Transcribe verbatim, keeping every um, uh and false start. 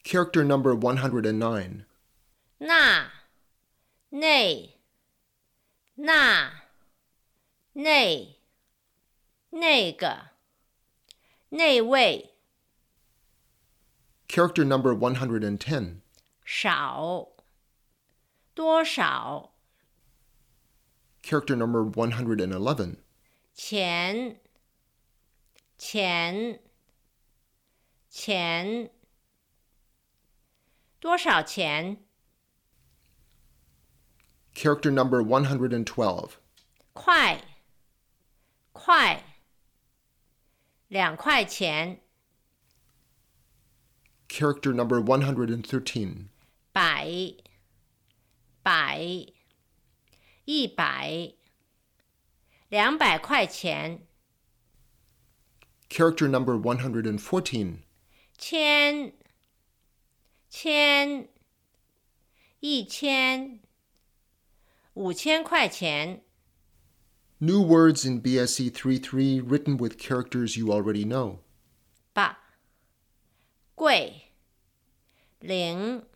Character number one hundred nine. 那、内、那、内、那个、那位。 Character number one hundred ten. 少、多少。 Character number one hundred eleven. 钱、钱、钱。多少钱？ Character number one hundred twelve. 快、快。两块钱。 Character number one hundred thirteen. 百、百。一百。两百块钱。 Character number one hundred fourteen. 千、千。一千。五千块钱。 New words in B S C three three written with characters you already know. 八。贵。零。